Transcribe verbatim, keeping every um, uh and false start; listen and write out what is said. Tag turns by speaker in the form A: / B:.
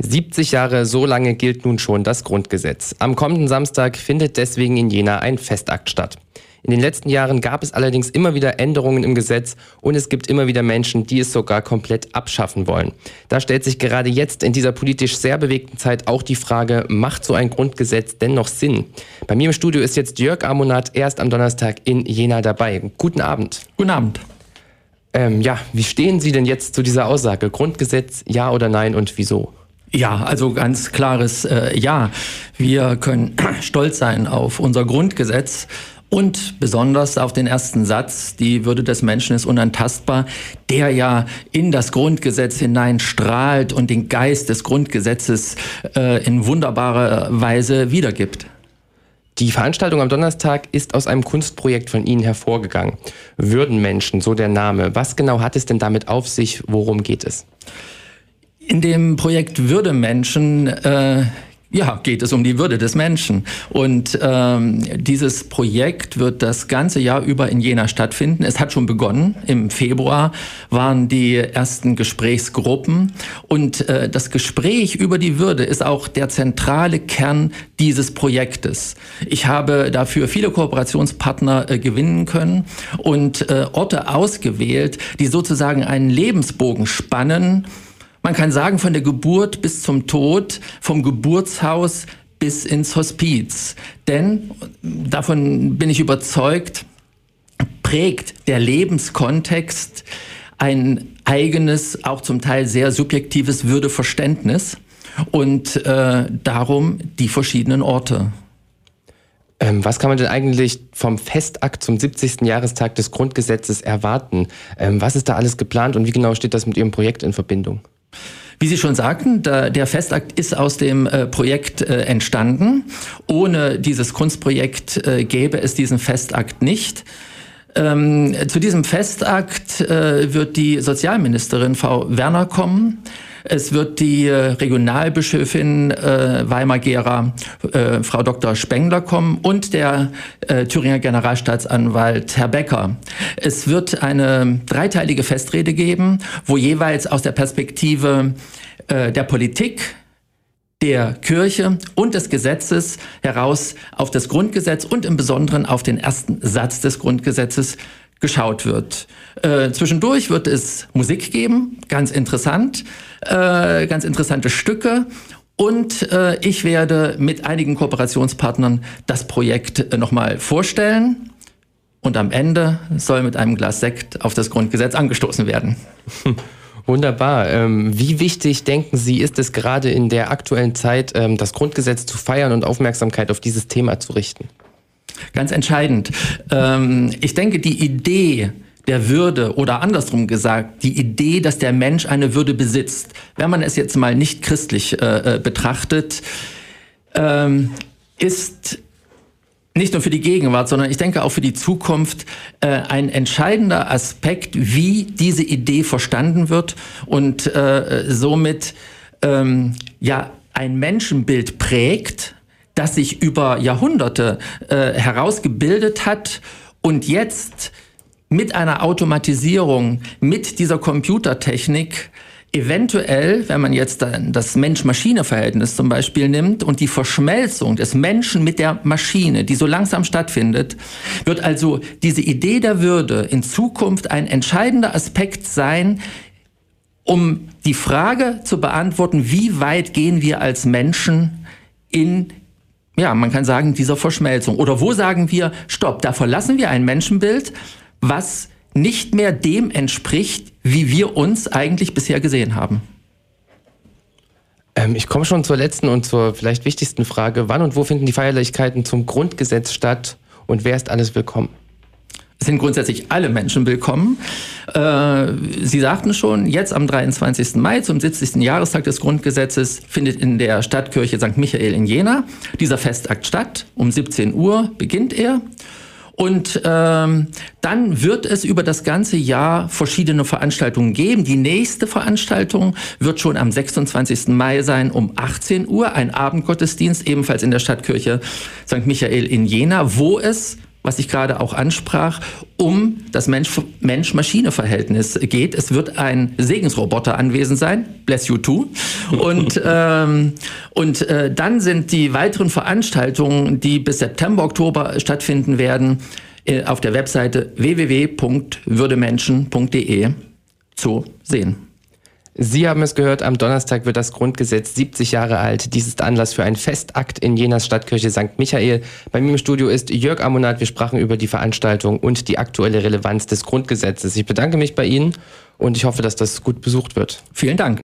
A: siebzig Jahre, so lange gilt nun schon das Grundgesetz. Am kommenden Samstag findet deswegen in Jena ein Festakt statt. In den letzten Jahren gab es allerdings immer wieder Änderungen im Gesetz und es gibt immer wieder Menschen, die es sogar komplett abschaffen wollen. Da stellt sich gerade jetzt in dieser politisch sehr bewegten Zeit auch die Frage, macht so ein Grundgesetz denn noch Sinn? Bei mir im Studio ist jetzt Jörg Amonat erst am Donnerstag in Jena dabei. Guten Abend.
B: Guten Abend.
A: Ähm, ja, wie stehen Sie denn jetzt zu dieser Aussage? Grundgesetz, ja oder nein und wieso?
B: Ja, also ganz klares äh, Ja. Wir können stolz sein auf unser Grundgesetz. Und besonders auf den ersten Satz, die Würde des Menschen ist unantastbar, der ja in das Grundgesetz hinein strahlt und den Geist des Grundgesetzes äh, in wunderbarer Weise wiedergibt.
A: Die Veranstaltung am Donnerstag ist aus einem Kunstprojekt von Ihnen hervorgegangen. Würdenmenschen, so der Name. Was genau hat es denn damit auf sich? Worum geht es?
B: In dem Projekt Würdemenschen äh, Ja, geht es um die Würde des Menschen. Und ähm, dieses Projekt wird das ganze Jahr über in Jena stattfinden. Es hat schon begonnen. Im Februar waren die ersten Gesprächsgruppen. Und äh, das Gespräch über die Würde ist auch der zentrale Kern dieses Projektes. Ich habe dafür viele Kooperationspartner äh, gewinnen können und äh, Orte ausgewählt, die sozusagen einen Lebensbogen spannen. Man kann sagen, von der Geburt bis zum Tod, vom Geburtshaus bis ins Hospiz. Denn, davon bin ich überzeugt, prägt der Lebenskontext ein eigenes, auch zum Teil sehr subjektives Würdeverständnis und äh, darum die verschiedenen Orte.
A: Ähm, was kann man denn eigentlich vom Festakt zum siebzigsten Jahrestag des Grundgesetzes erwarten? Ähm, was ist da alles geplant und wie genau steht das mit Ihrem Projekt in Verbindung?
B: Wie Sie schon sagten, der, der Festakt ist aus dem äh, Projekt äh, entstanden. Ohne dieses Kunstprojekt äh, gäbe es diesen Festakt nicht. Ähm, zu diesem Festakt äh, wird die Sozialministerin Frau Werner kommen. Es wird die äh, Regionalbischöfin äh, Weimar-Gera, äh, Frau Doktor Spengler kommen und der äh, Thüringer Generalstaatsanwalt Herr Becker. Es wird eine dreiteilige Festrede geben, wo jeweils aus der Perspektive äh, der Politik, der Kirche und des Gesetzes heraus auf das Grundgesetz und im Besonderen auf den ersten Satz des Grundgesetzes geschaut wird. Äh, zwischendurch wird es Musik geben, ganz interessant, äh, ganz interessante Stücke. Und äh, ich werde mit einigen Kooperationspartnern das Projekt äh, nochmal vorstellen. Und am Ende soll mit einem Glas Sekt auf das Grundgesetz angestoßen werden.
A: Wunderbar. Ähm, wie wichtig, denken Sie, ist es gerade in der aktuellen Zeit, ähm, das Grundgesetz zu feiern und Aufmerksamkeit auf dieses Thema zu richten?
B: Ganz entscheidend. Ähm, ich denke, die Idee der Würde oder andersrum gesagt, die Idee, dass der Mensch eine Würde besitzt, wenn man es jetzt mal nicht christlich äh, betrachtet, ähm, ist nicht nur für die Gegenwart, sondern ich denke auch für die Zukunft äh, ein entscheidender Aspekt, wie diese Idee verstanden wird und äh, somit ähm, ja ein Menschenbild prägt, das sich über Jahrhunderte äh, herausgebildet hat und jetzt mit einer Automatisierung, mit dieser Computertechnik eventuell, wenn man jetzt dann das Mensch-Maschine-Verhältnis zum Beispiel nimmt und die Verschmelzung des Menschen mit der Maschine, die so langsam stattfindet, wird also diese Idee der Würde in Zukunft ein entscheidender Aspekt sein, um die Frage zu beantworten, wie weit gehen wir als Menschen in, ja, man kann sagen, dieser Verschmelzung. Oder wo sagen wir, stopp, da verlassen wir ein Menschenbild, was nicht mehr dem entspricht, wie wir uns eigentlich bisher gesehen haben.
A: Ähm, ich komme schon zur letzten und zur vielleicht wichtigsten Frage. Wann und wo finden die Feierlichkeiten zum Grundgesetz statt und wer ist alles willkommen?
B: Es sind grundsätzlich alle Menschen willkommen. Äh, Sie sagten schon, jetzt am dreiundzwanzigsten Mai zum siebzigsten Jahrestag des Grundgesetzes findet in der Stadtkirche Sankt Michael in Jena dieser Festakt statt. Um siebzehn Uhr beginnt er. Und ähm, dann wird es über das ganze Jahr verschiedene Veranstaltungen geben. Die nächste Veranstaltung wird schon am sechsundzwanzigsten Mai sein um achtzehn Uhr, ein Abendgottesdienst, ebenfalls in der Stadtkirche Sankt Michael in Jena, wo es was ich gerade auch ansprach, um das Mensch-Maschine-Verhältnis geht. Es wird ein Segensroboter anwesend sein, bless you too. Und, ähm, und äh, dann sind die weiteren Veranstaltungen, die bis September, Oktober stattfinden werden, äh, auf der Webseite w w w punkt würdemenschen punkt d e zu sehen.
A: Sie haben es gehört, am Donnerstag wird das Grundgesetz siebzig Jahre alt. Dies ist Anlass für einen Festakt in Jenas Stadtkirche Sankt Michael. Bei mir im Studio ist Jörg Ammonat. Wir sprachen über die Veranstaltung und die aktuelle Relevanz des Grundgesetzes. Ich bedanke mich bei Ihnen und ich hoffe, dass das gut besucht wird.
B: Vielen Dank.